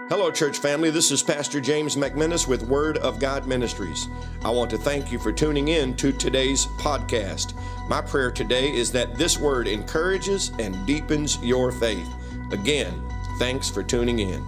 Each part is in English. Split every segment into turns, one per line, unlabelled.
Hello, church family. This is Pastor James McMinnis with Word of God Ministries. I want to thank you for tuning in to today's podcast. My prayer today is that this word encourages and deepens your faith. Again, thanks for tuning in.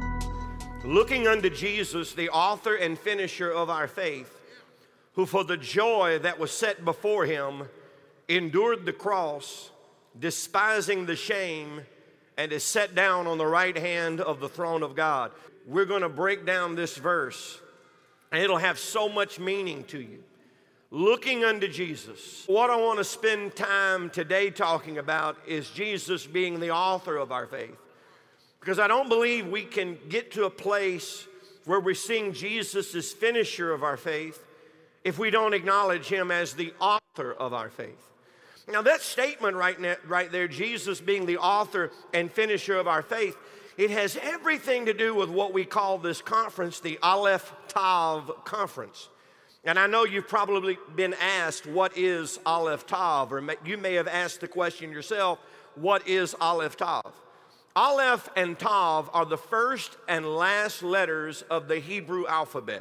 Looking unto Jesus, the author and finisher of our faith, who for the joy that was set before him endured the cross, despising the shame, and is set down on the right hand of the throne of God. We're going to break down this verse, and it'll have so much meaning to you. Looking unto Jesus. What I want to spend time today talking about is Jesus being the author of our faith. Because I don't believe we can get to a place where we're seeing Jesus as finisher of our faith if we don't acknowledge him as the author of our faith. Now that statement right there, Jesus being the author and finisher of our faith, it has everything to do with what we call this conference, the Aleph Tav conference. And I know you've probably been asked, what is Aleph Tav? Or you may have asked the question yourself, what is Aleph Tav? Aleph and Tav are the first and last letters of the Hebrew alphabet.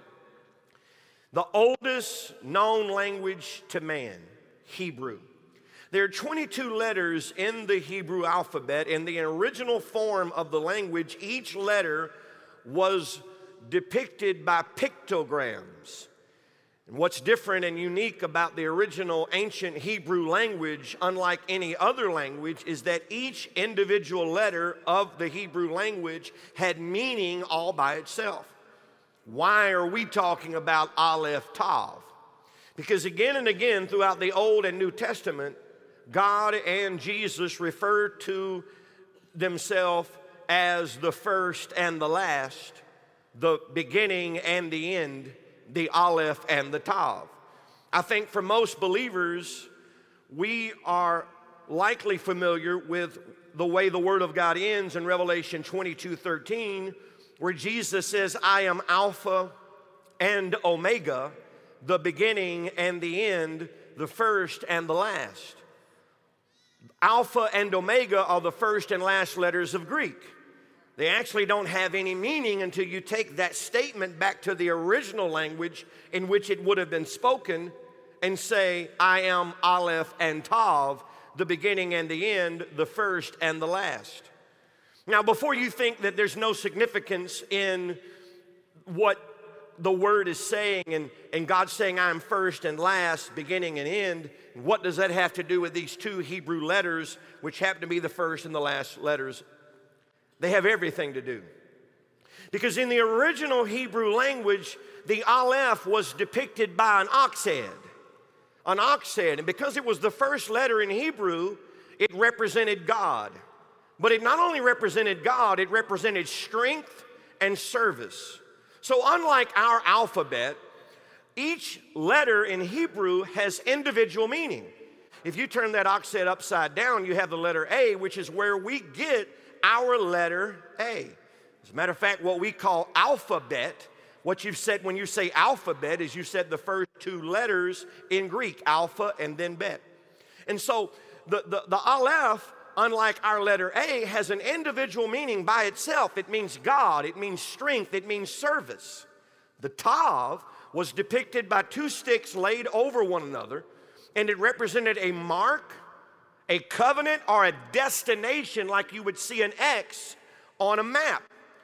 The oldest known language to man, Hebrew. There are 22 letters in the Hebrew alphabet. In the original form of the language, each letter was depicted by pictograms. And what's different and unique about the original ancient Hebrew language, unlike any other language, is that each individual letter of the Hebrew language had meaning all by itself. Why are we talking about Aleph Tav? Because again and again throughout the Old and New Testament, God and Jesus refer to themselves as the first and the last, the beginning and the end, the Aleph and the Tav. I think for most believers, we are likely familiar with the way the Word of God ends in Revelation 22:13, where Jesus says, I am Alpha and Omega, the beginning and the end, the first and the last. Alpha and Omega are the first and last letters of Greek. They actually don't have any meaning until you take that statement back to the original language in which it would have been spoken and say, I am Aleph and Tav, the beginning and the end, the first and the last. Now, before you think that there's no significance in what the word is saying and God saying I am first and last, beginning and end, what does that have to do with these two Hebrew letters, which happen to be the first and the last letters? They have everything to do. Because in the original Hebrew language, the Aleph was depicted by an ox head. An ox head. And because it was the first letter in Hebrew, it represented God. But it not only represented God, it represented strength and service. So unlike our alphabet, each letter in Hebrew has individual meaning. If you turn that ox head upside down, you have the letter A, which is where we get our letter A. As a matter of fact, what we call alphabet, what you've said when you say alphabet is you said the first two letters in Greek, alpha and then bet. And so the Aleph, unlike our letter A, has an individual meaning by itself. It means God, it means strength, it means service. The Tav was depicted by two sticks laid over one another, and it represented a mark, a covenant, or a destination like you would see an X on a map.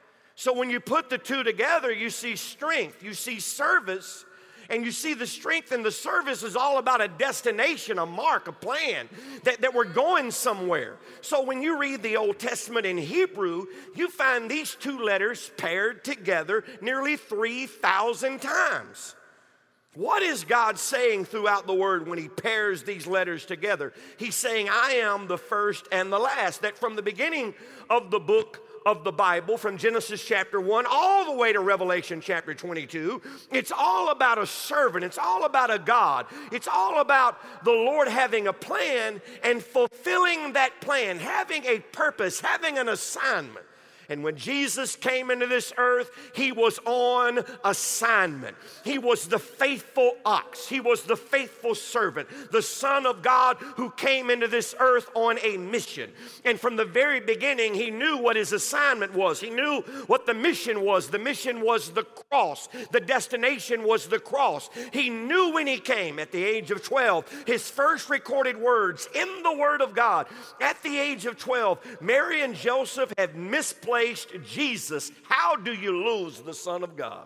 So when you put the two together, you see strength, you see service, and you see the strength and the service is all about a destination, a mark, a plan, that we're going somewhere. So when you read the Old Testament in Hebrew, you find these two letters paired together nearly 3,000 times. What is God saying throughout the Word when he pairs these letters together? He's saying, I am the first and the last. That from the beginning of the book of the Bible, from Genesis chapter 1 all the way to Revelation chapter 22, it's all about a servant. It's all about a God. It's all about the Lord having a plan and fulfilling that plan, having a purpose, having an assignment. And when Jesus came into this earth, he was on assignment. He was the faithful ox. He was the faithful servant, the Son of God who came into this earth on a mission. And from the very beginning, he knew what his assignment was. He knew what the mission was. The mission was the cross. The destination was the cross. He knew when he came at the age of 12, his first recorded words in the Word of God. At the age of 12, Mary and Joseph had misplaced Jesus. How do you lose the Son of God?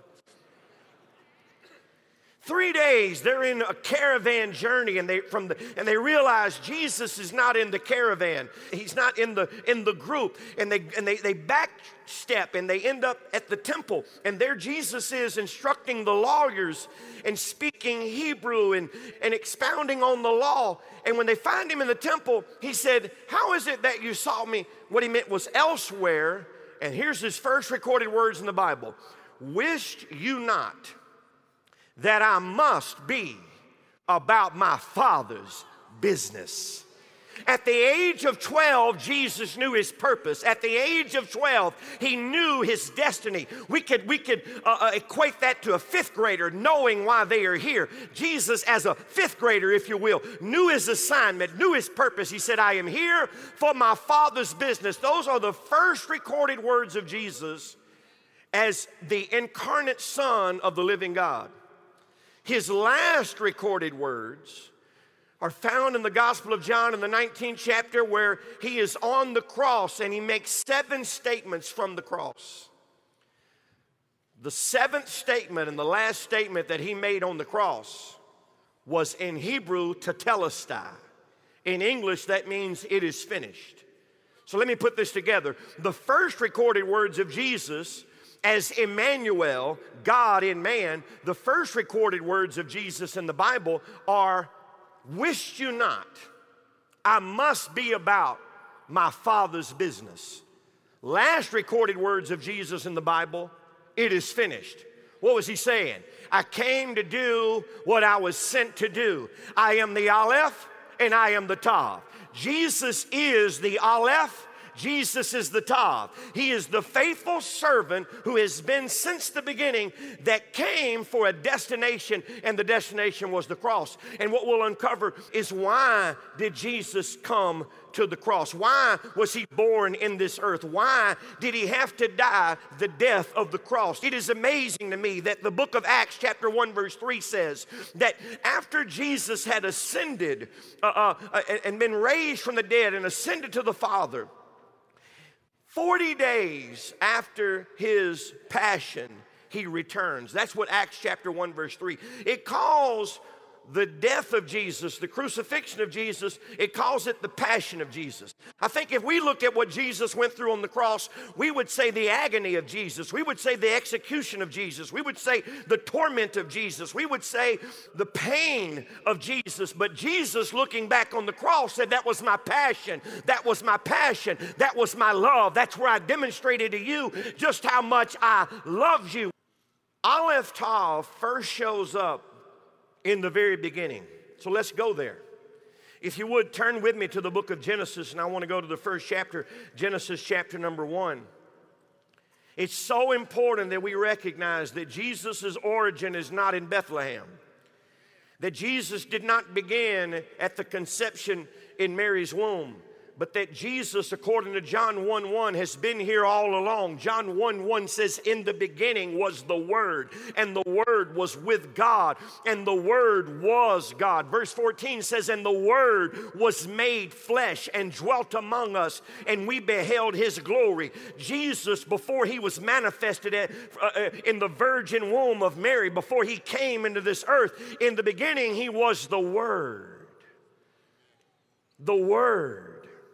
3 days they're in a caravan journey, and they realize Jesus is not in the caravan. He's not in the group, and they backstep and they end up at the temple, and there Jesus is instructing the lawyers and speaking Hebrew and expounding on the law. And when they find him in the temple, he said, "How is it that you saw me?" What he meant was elsewhere. And here's his first recorded words in the Bible: "Wished you not that I must be about my Father's business?" At the age of 12, Jesus knew his purpose. At the age of 12, he knew his destiny. We could equate that to a fifth grader knowing why they are here. Jesus, as a fifth grader, if you will, knew his assignment, knew his purpose. He said, "I am here for my Father's business." Those are the first recorded words of Jesus as the incarnate Son of the living God. His last recorded words are found in the Gospel of John in the 19th chapter, where he is on the cross and he makes 7 statements from the cross. The 7th statement and the last statement that he made on the cross was in Hebrew, tetelestai. In English, that means "it is finished." So let me put this together. The first recorded words of Jesus as Emmanuel, God in man, the first recorded words of Jesus in the Bible are, "Wished you not, I must be about my Father's business." Last recorded words of Jesus in the Bible, "It is finished." What was he saying? I came to do what I was sent to do. I am the Aleph and I am the Tav. Jesus is the Aleph. Jesus is the Tav. He is the faithful servant who has been since the beginning, that came for a destination, and the destination was the cross. And what we'll uncover is, why did Jesus come to the cross? Why was he born in this earth? Why did he have to die the death of the cross? It is amazing to me that the book of Acts chapter 1 verse 3 says that after Jesus had ascended and been raised from the dead and ascended to the Father, 40 days after his passion, he returns. That's what Acts chapter 1 verse 3. It calls the death of Jesus, the crucifixion of Jesus, it calls it the passion of Jesus. I think if we look at what Jesus went through on the cross, we would say the agony of Jesus. We would say the execution of Jesus. We would say the torment of Jesus. We would say the pain of Jesus. But Jesus, looking back on the cross, said, "That was my passion. That was my passion. That was my love. That's where I demonstrated to you just how much I loved you." Aleph Tav first shows up in the very beginning. So let's go there. If you would, turn with me to the book of Genesis, and I want to go to the first chapter, Genesis chapter number 1. It's so important that we recognize that Jesus' origin is not in Bethlehem, that Jesus did not begin at the conception in Mary's womb, but that Jesus, according to John 1:1, has been here all along. John 1:1 says, "In the beginning was the Word, and the Word was with God, and the Word was God." Verse 14 says, "And the Word was made flesh and dwelt among us, and we beheld His glory." Jesus, before He was manifested in the virgin womb of Mary, before He came into this earth, in the beginning He was the Word. The Word.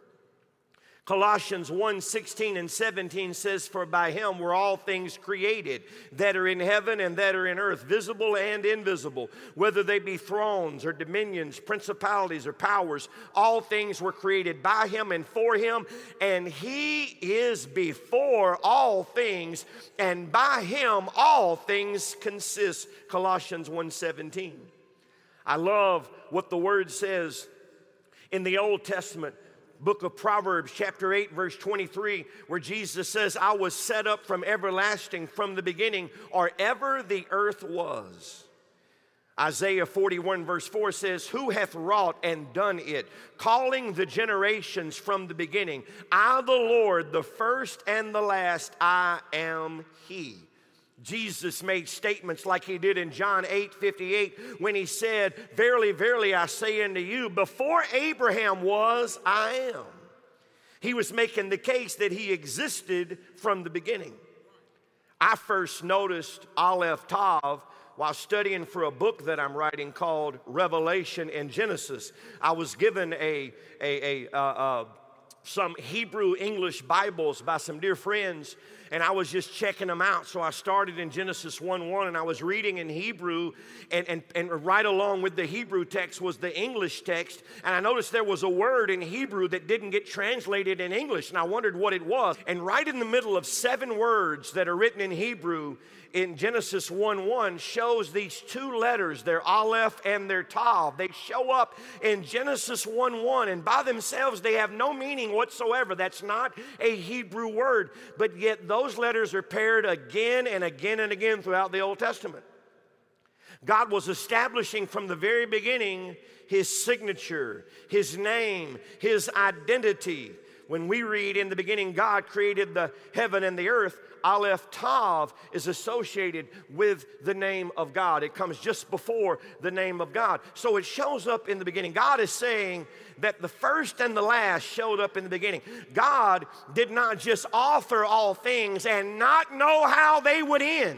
Colossians 1:16 and 17 says, "For by him were all things created, that are in heaven and that are in earth, visible and invisible, whether they be thrones or dominions, principalities or powers. All things were created by him and for him, and he is before all things, and by him all things consist." Colossians 1:17. I love what the word says in the Old Testament. book of Proverbs, chapter 8, verse 23, where Jesus says, I was set up from everlasting, from the beginning, or ever the earth was. Isaiah 41, verse 4 says, who hath wrought and done it, calling the generations from the beginning? I, the Lord, the first and the last, I am He. Jesus made statements like He did in John 8:58 when He said, verily, verily, I say unto you, before Abraham was, I am. He was making the case that He existed from the beginning. I first noticed Aleph Tav while studying for a book that I'm writing called Revelation and Genesis. I was given some Hebrew English Bibles by some dear friends, and I was just checking them out. So I started in Genesis 1:1, and I was reading in Hebrew, and right along with the Hebrew text was the English text, and I noticed there was a word in Hebrew that didn't get translated in English, and I wondered what it was. And right in the middle of 7 words that are written in Hebrew in Genesis 1:1 shows these 2 letters, their Aleph and their Tav. They show up in Genesis 1:1, and by themselves they have no meaning whatsoever. That's not a Hebrew word, but yet those letters are paired again and again and again throughout the Old Testament. God was establishing from the very beginning His signature, His name, His identity. When we read in the beginning, God created the heaven and the earth, Aleph Tav is associated with the name of God. It comes just before the name of God. So it shows up in the beginning. God is saying that the first and the last showed up in the beginning. God did not just author all things and not know how they would end.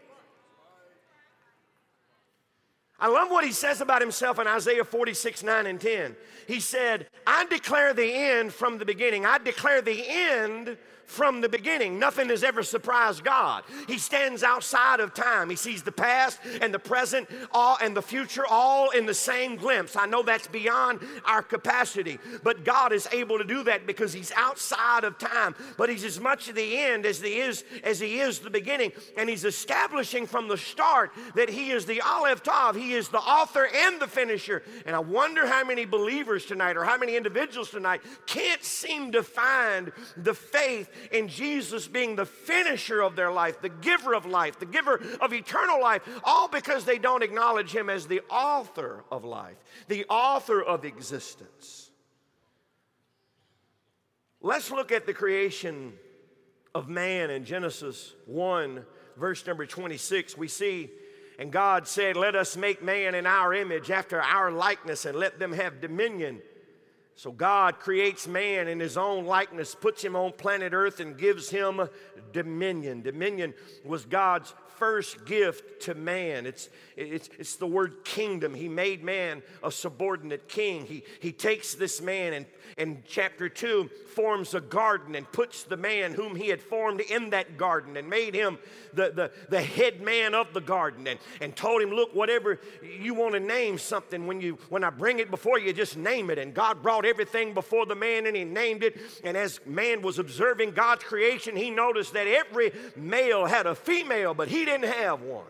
I love what He says about Himself in Isaiah 46:9-10. He said, I declare the end from the beginning. I declare the end from the beginning. Nothing has ever surprised God. He stands outside of time. He sees the past and the present all and the future all in the same glimpse. I know that's beyond our capacity, but God is able to do that because He's outside of time. But He's as much the end as He is the beginning. And He's establishing from the start that He is the Aleph Tav. He is the author and the finisher. And I wonder how many believers tonight or how many individuals tonight can't seem to find the faith in Jesus being the finisher of their life, the giver of life, the giver of eternal life, all because they don't acknowledge Him as the author of life, the author of existence. Let's look at the creation of man in Genesis 1, verse number 26. We see, and God said, let us make man in our image, after our likeness, and let them have dominion. So God creates man in His own likeness, puts him on planet Earth, and gives him dominion. Dominion was God's first gift to man. It's the word kingdom. He made man a subordinate king. He takes this man and in chapter 2 forms a garden and puts the man whom He had formed in that garden and made him the head man of the garden and told him, look, whatever you want to name something, when I bring it before you, just name it. And God brought everything before the man and He named it. And as man was observing God's creation, he noticed that every male had a female, but he didn't have one.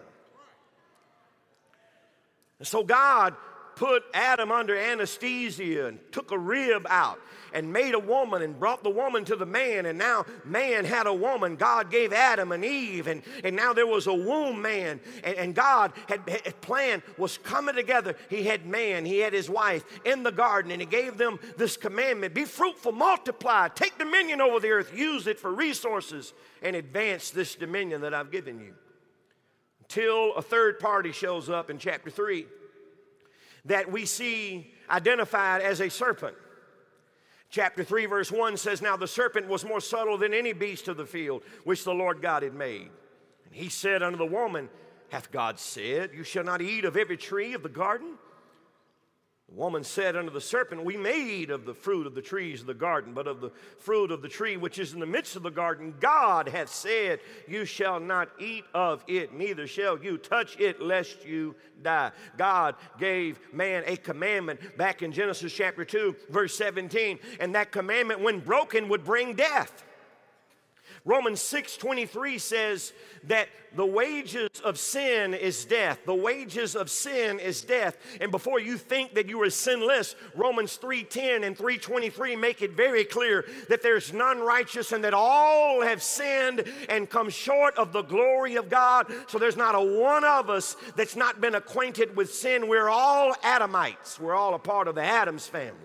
And so God put Adam under anesthesia and took a rib out and made a woman and brought the woman to the man, and now man had a woman. God gave Adam and Eve, and now there was a womb man, and God had planned was coming together. He had man, he had his wife in the garden, and He gave them this commandment: be fruitful, multiply, take dominion over the earth, use it for resources, and advance this dominion that I've given you. Until a third party shows up in chapter 3 that we see identified as a serpent. Chapter 3 verse 1 says, now the serpent was more subtle than any beast of the field which the Lord God had made. And he said unto the woman, hath God said, you shall not eat of every tree of the garden? The woman said unto the serpent, we may eat of the fruit of the trees of the garden, but of the fruit of the tree which is in the midst of the garden, God hath said, you shall not eat of it, neither shall you touch it, lest you die. God gave man a commandment back in Genesis chapter 2, verse 17, and that commandment, when broken, would bring death. Romans 6:23 says that the wages of sin is death. The wages of sin is death. And before you think that you are sinless, Romans 3:10 and 3:23 make it very clear that there's none righteous and that all have sinned and come short of the glory of God. So there's not a one of us that's not been acquainted with sin. We're all Adamites. We're all a part of the Adams family.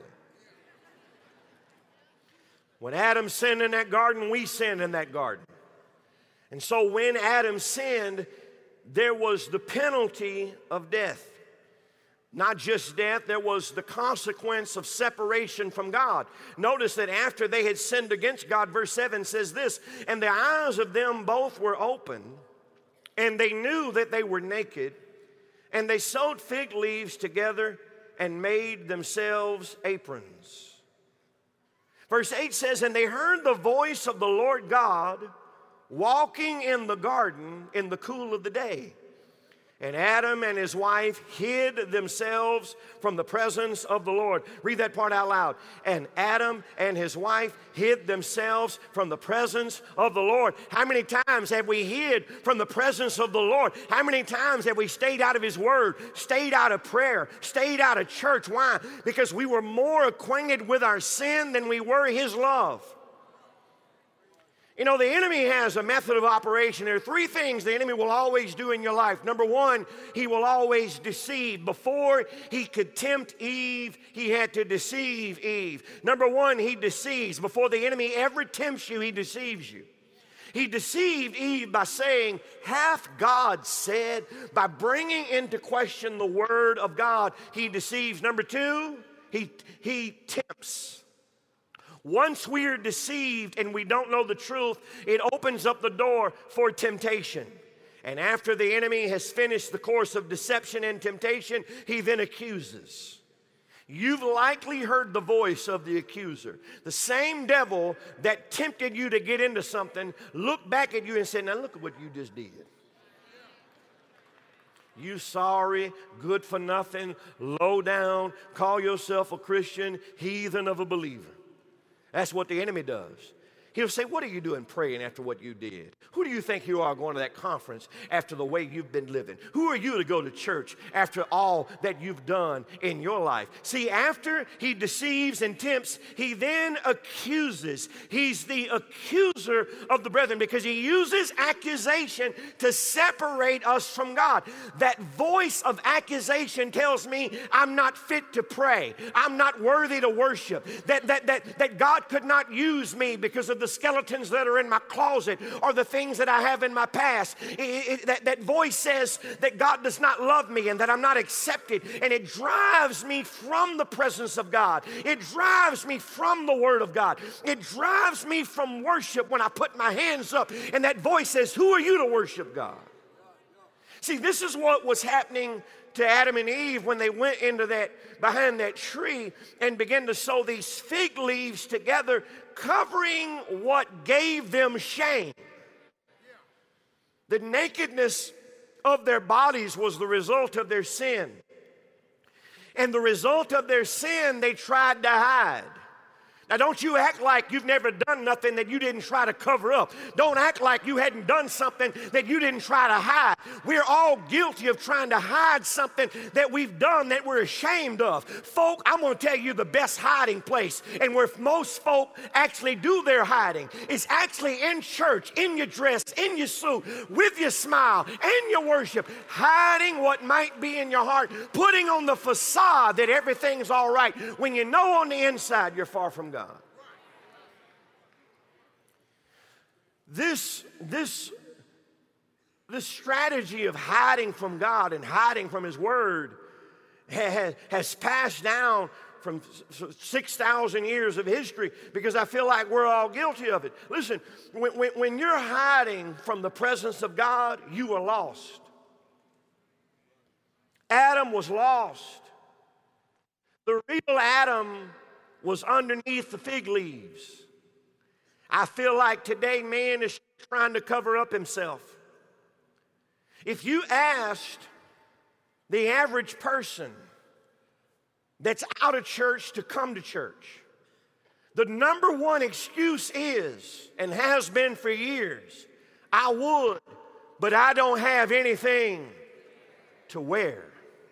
When Adam sinned in that garden, we sinned in that garden. And so when Adam sinned, there was the penalty of death. Not just death, there was the consequence of separation from God. Notice that after they had sinned against God, verse 7 says this, and the eyes of them both were open, and they knew that they were naked, and they sewed fig leaves together and made themselves aprons. Verse 8 says, and they heard the voice of the Lord God walking in the garden in the cool of the day. And Adam and his wife hid themselves from the presence of the Lord. Read that part out loud. And Adam and his wife hid themselves from the presence of the Lord. How many times have we hid from the presence of the Lord? How many times have we stayed out of his word, stayed out of prayer, stayed out of church? Why? Because we were more acquainted with our sin than we were his love. You know, the enemy has a method of operation. There are three things the enemy will always do in your life. Number one, he will always deceive. Before he could tempt Eve, he had to deceive Eve. Number one, he deceives. Before the enemy ever tempts you, he deceives you. He deceived Eve by saying, hath God said? By bringing into question the word of God, he deceives. Number two, he tempts. Once we are deceived and we don't know the truth, it opens up the door for temptation. And after the enemy has finished the course of deception and temptation, he then accuses. You've likely heard the voice of the accuser. The same devil that tempted you to get into something looked back at you and said, now look at what you just did. You sorry, good for nothing, low down, call yourself a Christian, heathen of a believer. That's what the enemy does. He'll say, what are you doing praying after what you did? Who do you think you are going to that conference after the way you've been living? Who are you to go to church after all that you've done in your life? See, after he deceives and tempts, he then accuses. He's the accuser of the brethren because he uses accusation to separate us from God. That voice of accusation tells me I'm not fit to pray. I'm not worthy to worship. That God could not use me because of the skeletons that are in my closet or the things that I have in my past. That voice says that God does not love me and that I'm not accepted, and it drives me from the presence of God. It drives me from the Word of God. It drives me from worship when I put my hands up, and that voice says, who are you to worship God? See, this is what was happening to Adam and Eve when they went into behind that tree and began to sew these fig leaves together, covering what gave them shame. The nakedness of their bodies was the result of their sin. And the result of their sin, they tried to hide. Now, don't you act like you've never done nothing that you didn't try to cover up. Don't act like you hadn't done something that you didn't try to hide. We're all guilty of trying to hide something that we've done that we're ashamed of. Folk, I'm going to tell you the best hiding place, and where most folk actually do their hiding, is actually in church, in your dress, in your suit, with your smile, and your worship, hiding what might be in your heart, putting on the facade that everything's all right, when you know on the inside you're far from God. This strategy of hiding from God and hiding from His Word has passed down from 6,000 years of history, because I feel like we're all guilty of it. Listen, when you're hiding from the presence of God, you are lost. Adam was lost. The real Adam was underneath the fig leaves. I feel like today man is trying to cover up himself. If you asked the average person that's out of church to come to church,
The number one excuse is, and has been for years, I would, but I don't have anything to wear.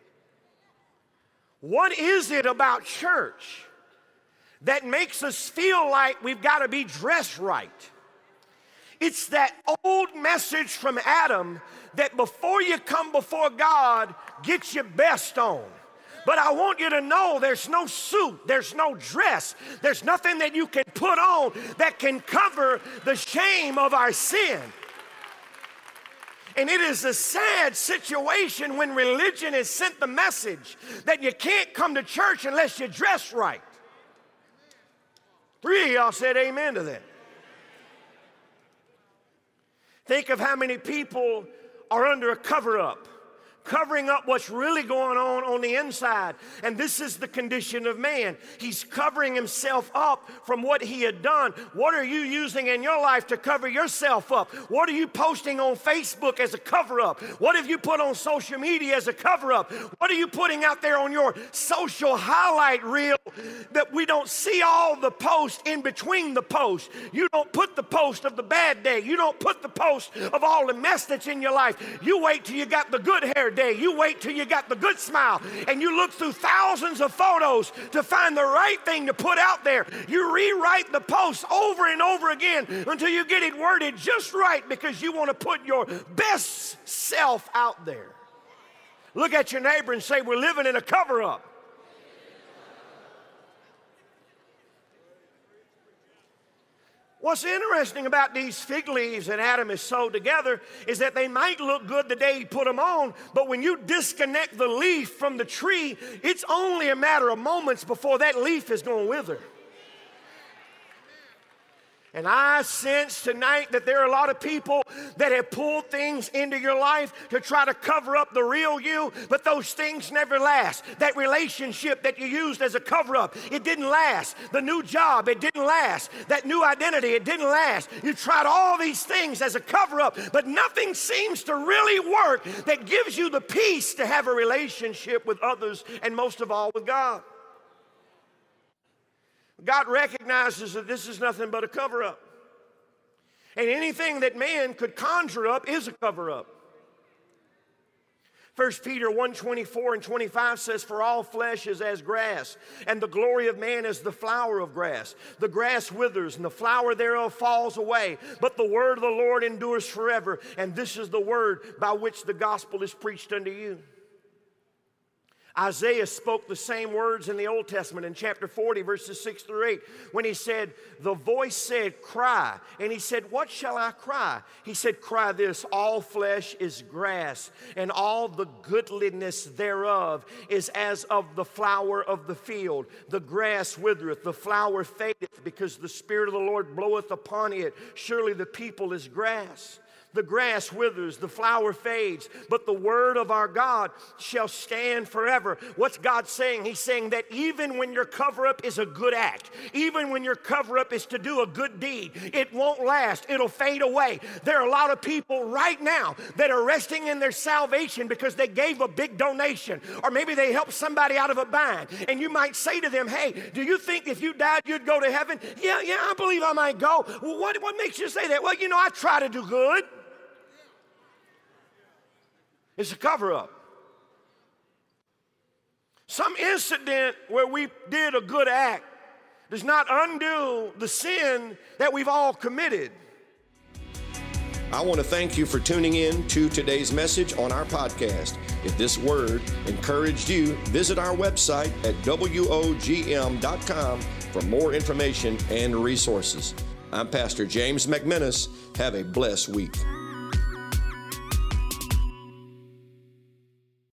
What is it about church that makes us feel like we've got to be dressed right? It's that old message from Adam that before you come before God, get your best on. But I want you to know there's no suit, there's no dress, there's nothing that you can put on that can cover the shame of our sin. And it is a sad situation when religion has sent the message that you can't come to church unless you dress right. 3 of y'all said amen to that. Think of how many people are under a cover-up, covering up what's really going on the inside. And this is the condition of man. He's covering himself up from what he had done. What are you using in your life to cover yourself up? What are you posting on Facebook as a cover-up? What have you put on social media as a cover-up? What are you putting out there on your social highlight reel that we don't see all the posts in between the posts? You don't put the post of the bad day. You don't put the post of all the mess that's in your life. You wait till you got the good hair day. You wait till you got the good smile, and you look through thousands of photos to find the right thing to put out there. You rewrite the post over and over again until you get it worded just right because you want to put your best self out there. Look at your neighbor and say, we're living in a cover-up. What's interesting about these fig leaves that Adam has sewed together is that they might look good the day he put them on, but when you disconnect the leaf from the tree, it's only a matter of moments before that leaf is going to wither. And I sense tonight that there are a lot of people that have pulled things into your life to try to cover up the real you, but those things never last. That relationship that you used as a cover-up, it didn't last. The new job, it didn't last. That new identity, it didn't last. You tried all these things as a cover-up, but nothing seems to really work that gives you the peace to have a relationship with others and most of all with God. God recognizes that this is nothing but a cover-up. And anything that man could conjure up is a cover-up. 1 Peter 1:24 and 25 says, for all flesh is as grass, and the glory of man is the flower of grass. The grass withers, and the flower thereof falls away, but the word of the Lord endures forever. And this is the word by which the gospel is preached unto you. Isaiah spoke the same words in the Old Testament in chapter 40, verses 6 through 8, when he said, the voice said, cry. And he said, what shall I cry? He said, cry this, all flesh is grass, and all the goodliness thereof is as of the flower of the field. The grass withereth, the flower fadeth, because the Spirit of the Lord bloweth upon it. Surely the people is grass. The grass withers, the flower fades, but the word of our God shall stand forever. What's God saying? He's saying that even when your cover-up is a good act, even when your cover-up is to do a good deed, it won't last. It'll fade away. There are a lot of people right now that are resting in their salvation because they gave a big donation, or maybe they helped somebody out of a bind. And you might say to them, hey, do you think if you died you'd go to heaven? Yeah, I believe I might go. Well, what makes you say that? Well, I try to do good. It's a cover-up. Some incident where we did a good act does not undo the sin that we've all committed.
I want to thank you for tuning in to today's message on our podcast. If this word encouraged you, visit our website at wogm.com for more information and resources. I'm Pastor James McMinnis. Have a blessed week.